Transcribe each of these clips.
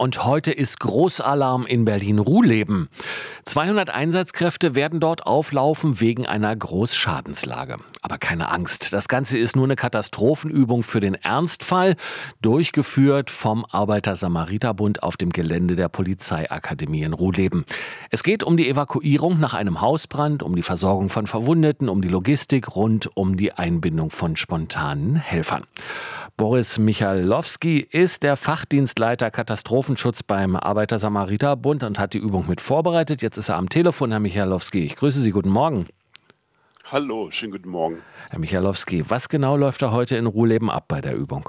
Und heute ist Großalarm in Berlin-Ruhleben. 200 Einsatzkräfte werden dort auflaufen wegen einer Großschadenslage. Aber keine Angst, das Ganze ist nur eine Katastrophenübung für den Ernstfall, durchgeführt vom Arbeiter-Samariter-Bund auf dem Gelände der Polizeiakademie in Ruhleben. Es geht um die Evakuierung nach einem Hausbrand, um die Versorgung von Verwundeten, um die Logistik rund um die Einbindung von spontanen Helfern. Boris Michalowski ist der Fachdienstleiter Katastrophenschutz beim Arbeiter-Samariter-Bund und hat die Übung mit vorbereitet. Jetzt ist er am Telefon, Herr Michalowski. Ich grüße Sie, guten Morgen. Hallo, schönen guten Morgen. Herr Michalowski, was genau läuft da heute in Ruhleben ab bei der Übung?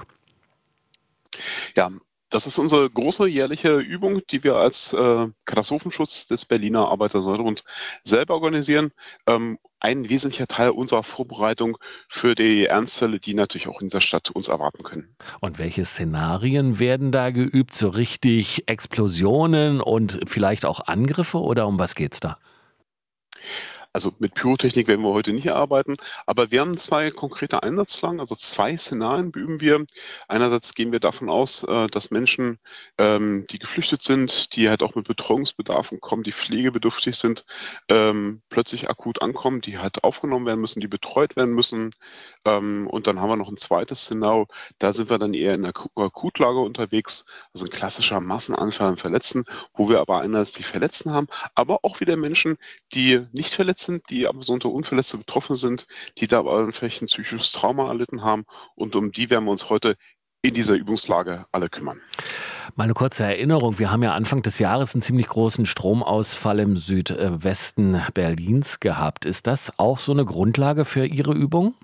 Ja, das ist unsere große jährliche Übung, die wir als Katastrophenschutz des Berliner Arbeiter-Samariter-Bund selber organisieren. Ein wesentlicher Teil unserer Vorbereitung für die Ernstfälle, die natürlich auch in dieser Stadt uns erwarten können. Und welche Szenarien werden da geübt? So richtig Explosionen und vielleicht auch Angriffe oder um was geht's da? Also mit Pyrotechnik werden wir heute nicht arbeiten, aber wir haben zwei konkrete Einsatzlagen, also zwei Szenarien beüben wir. Einerseits gehen wir davon aus, dass Menschen, die geflüchtet sind, die halt auch mit Betreuungsbedarfen kommen, die pflegebedürftig sind, plötzlich akut ankommen, die halt aufgenommen werden müssen, die betreut werden müssen. Und dann haben wir noch ein zweites Szenario, da sind wir dann eher in der Akutlage unterwegs, also ein klassischer Massenanfall an Verletzten, wo wir aber einerseits die Verletzten haben, aber auch wieder Menschen, die nicht verletzt sind, die aber so unter Unverletzte betroffen sind, die da aber vielleicht ein psychisches Trauma erlitten haben, und um die werden wir uns heute in dieser Übungslage alle kümmern. Mal eine kurze Erinnerung. Wir haben ja Anfang des Jahres einen ziemlich großen Stromausfall im Südwesten Berlins gehabt. Ist das auch so eine Grundlage für Ihre Übung?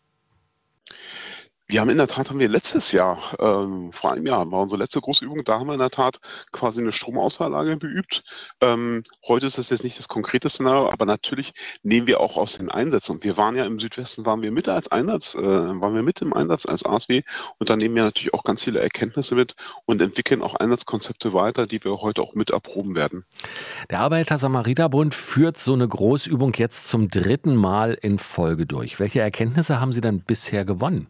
Wir haben in der Tat, haben wir letztes Jahr, vor einem Jahr, war unsere letzte große Übung, da haben wir in der Tat quasi eine Stromausfalllage beübt. Heute ist das jetzt nicht das konkrete Szenario, aber natürlich nehmen wir auch aus den Einsätzen. Und wir waren ja im Südwesten, waren wir mit als Einsatz, waren wir mit im Einsatz als ASW, und dann nehmen wir natürlich auch ganz viele Erkenntnisse mit und entwickeln auch Einsatzkonzepte weiter, die wir heute auch mit erproben werden. Der Arbeiter-Samariter-Bund führt so eine Großübung jetzt zum 3. Mal in Folge durch. Welche Erkenntnisse haben Sie denn bisher gewonnen?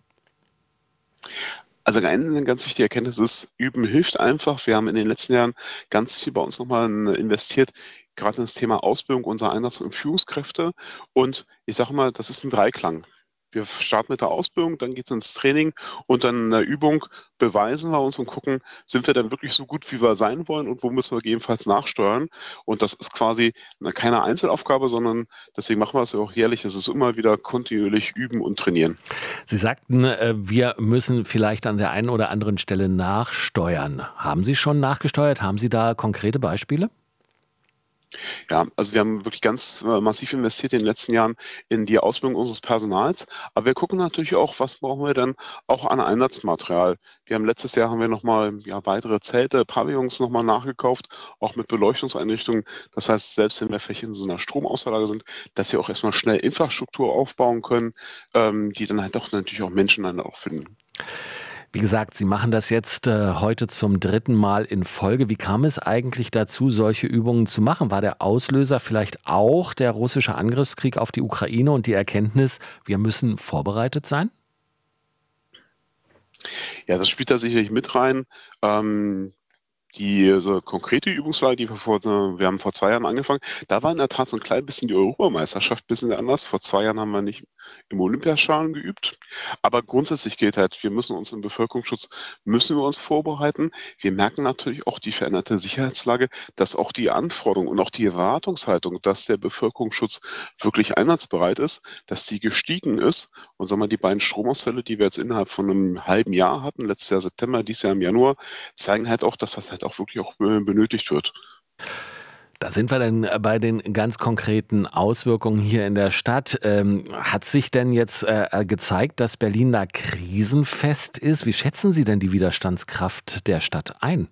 Also eine ganz wichtige Erkenntnis ist, Üben hilft einfach. Wir haben in den letzten Jahren ganz viel bei uns nochmal investiert, gerade in das Thema Ausbildung unserer Einsatz- und Führungskräfte. Und ich sage mal, das ist ein Dreiklang. Wir starten mit der Ausbildung, dann geht es ins Training, und dann in der Übung beweisen wir uns und gucken, sind wir dann wirklich so gut, wie wir sein wollen, und wo müssen wir gegebenenfalls nachsteuern. Und das ist quasi keine Einzelaufgabe, sondern deswegen machen wir es ja auch jährlich. Es ist immer wieder kontinuierlich üben und trainieren. Sie sagten, wir müssen vielleicht an der einen oder anderen Stelle nachsteuern. Haben Sie schon nachgesteuert? Haben Sie da konkrete Beispiele? Ja, also wir haben wirklich ganz massiv investiert in den letzten Jahren in die Ausbildung unseres Personals. Aber wir gucken natürlich auch, was brauchen wir denn auch an Einsatzmaterial. Letztes Jahr haben wir nochmal weitere Zelte, Pavillons nochmal nachgekauft, auch mit Beleuchtungseinrichtungen. Das heißt, selbst wenn wir vielleicht in so einer Stromausfalllage sind, dass wir auch erstmal schnell Infrastruktur aufbauen können, die dann halt auch natürlich auch Menschen dann auch finden. Wie gesagt, Sie machen das jetzt heute zum 3. Mal in Folge. Wie kam es eigentlich dazu, solche Übungen zu machen? War der Auslöser vielleicht auch der russische Angriffskrieg auf die Ukraine und die Erkenntnis, wir müssen vorbereitet sein? Ja, das spielt da sicherlich mit rein. Diese konkrete Übungslage, wir haben vor 2 Jahren angefangen, da war in der Tat so ein klein bisschen die Europameisterschaft ein bisschen anders. Vor 2 Jahren haben wir nicht im Olympiastadion geübt. Aber grundsätzlich gilt halt, wir müssen uns im Bevölkerungsschutz, müssen wir uns vorbereiten. Wir merken natürlich auch die veränderte Sicherheitslage, dass auch die Anforderungen und auch die Erwartungshaltung, dass der Bevölkerungsschutz wirklich einsatzbereit ist, dass die gestiegen ist. Und sagen wir, die beiden Stromausfälle, die wir jetzt innerhalb von einem halben Jahr hatten, letztes Jahr September, dieses Jahr im Januar, zeigen halt auch, dass das halt auch wirklich auch benötigt wird. Da sind wir dann bei den ganz konkreten Auswirkungen hier in der Stadt. Hat sich denn jetzt gezeigt, dass Berlin da krisenfest ist? Wie schätzen Sie denn die Widerstandskraft der Stadt ein?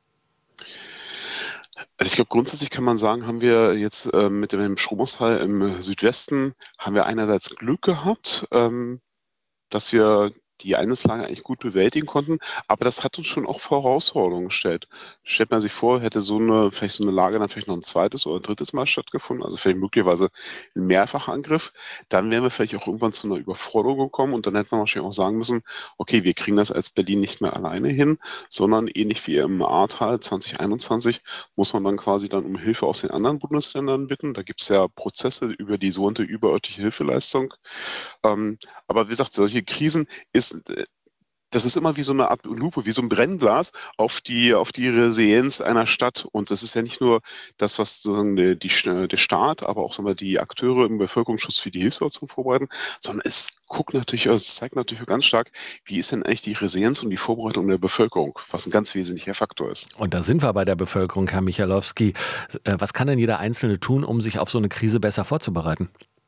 Also ich glaube, grundsätzlich kann man sagen, haben wir jetzt mit dem Stromausfall im Südwesten, haben wir einerseits Glück gehabt, dass wir die Einsatzlage eigentlich gut bewältigen konnten. Aber das hat uns schon auch vor Herausforderungen gestellt. Stellt man sich vor, hätte vielleicht so eine Lage dann vielleicht noch ein zweites oder ein drittes Mal stattgefunden, also vielleicht möglicherweise ein Mehrfachangriff, dann wären wir vielleicht auch irgendwann zu einer Überforderung gekommen und dann hätte man wahrscheinlich auch sagen müssen, okay, wir kriegen das als Berlin nicht mehr alleine hin, sondern ähnlich wie im Ahrtal 2021 muss man dann quasi dann um Hilfe aus den anderen Bundesländern bitten. Da gibt es ja Prozesse über die sogenannte überörtliche Hilfeleistung. Aber wie gesagt, solche Krisen das ist immer wie so eine Art Lupe, wie so ein Brennglas auf die Resilienz einer Stadt. Und das ist ja nicht nur das, was sozusagen der Staat, aber auch sagen wir, die Akteure im Bevölkerungsschutz für die Hilfsorganisation vorbereiten, sondern es zeigt natürlich ganz stark, wie ist denn eigentlich die Resilienz und die Vorbereitung der Bevölkerung, was ein ganz wesentlicher Faktor ist. Und da sind wir bei der Bevölkerung, Herr Michalowski. Was kann denn jeder Einzelne tun, um sich auf so eine Krise besser vorzubereiten?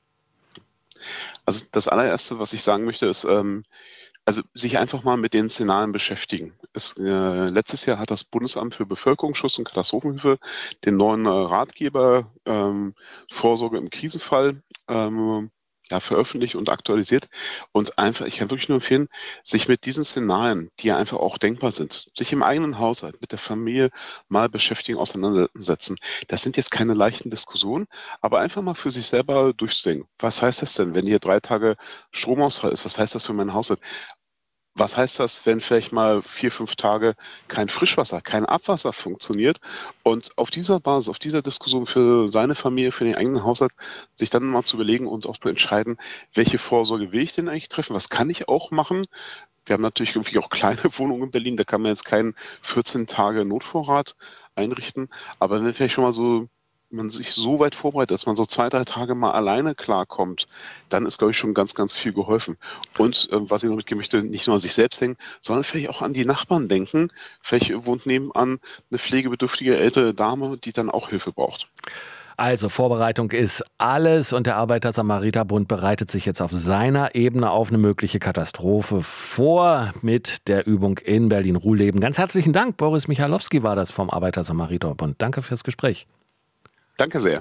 Also das allererste, was ich sagen möchte, ist, also sich einfach mal mit den Szenarien beschäftigen. Letztes Jahr hat das Bundesamt für Bevölkerungsschutz und Katastrophenhilfe den neuen Ratgeber Vorsorge im Krisenfall veröffentlicht und aktualisiert. Und einfach, ich kann wirklich nur empfehlen, sich mit diesen Szenarien, die ja einfach auch denkbar sind, sich im eigenen Haushalt, mit der Familie mal beschäftigen, auseinandersetzen. Das sind jetzt keine leichten Diskussionen, aber einfach mal für sich selber durchzudenken. Was heißt das denn, wenn hier 3 Tage Stromausfall ist? Was heißt das für meinen Haushalt? Was heißt das, wenn vielleicht mal 4, 5 Tage kein Frischwasser, kein Abwasser funktioniert? Und auf dieser Basis, auf dieser Diskussion für seine Familie, für den eigenen Haushalt, sich dann mal zu überlegen und auch zu entscheiden, welche Vorsorge will ich denn eigentlich treffen? Was kann ich auch machen? Wir haben natürlich irgendwie auch kleine Wohnungen in Berlin, da kann man jetzt keinen 14 Tage Notvorrat einrichten. Aber wenn vielleicht schon mal man sich so weit vorbereitet, dass man so 2, 3 Tage mal alleine klarkommt, dann ist, glaube ich, schon ganz, ganz viel geholfen. Und was ich noch mitgeben möchte, nicht nur an sich selbst denken, sondern vielleicht auch an die Nachbarn denken. Vielleicht wohnt nebenan eine pflegebedürftige ältere Dame, die dann auch Hilfe braucht. Also Vorbereitung ist alles und der Arbeiter-Samariter-Bund bereitet sich jetzt auf seiner Ebene auf eine mögliche Katastrophe vor mit der Übung in Berlin-Ruhleben. Ganz herzlichen Dank, Boris Michalowski war das vom Arbeiter-Samariter-Bund. Danke fürs Gespräch. Danke sehr.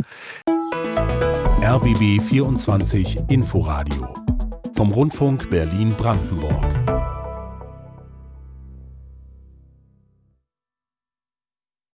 RBB 24 Inforadio vom Rundfunk Berlin-Brandenburg.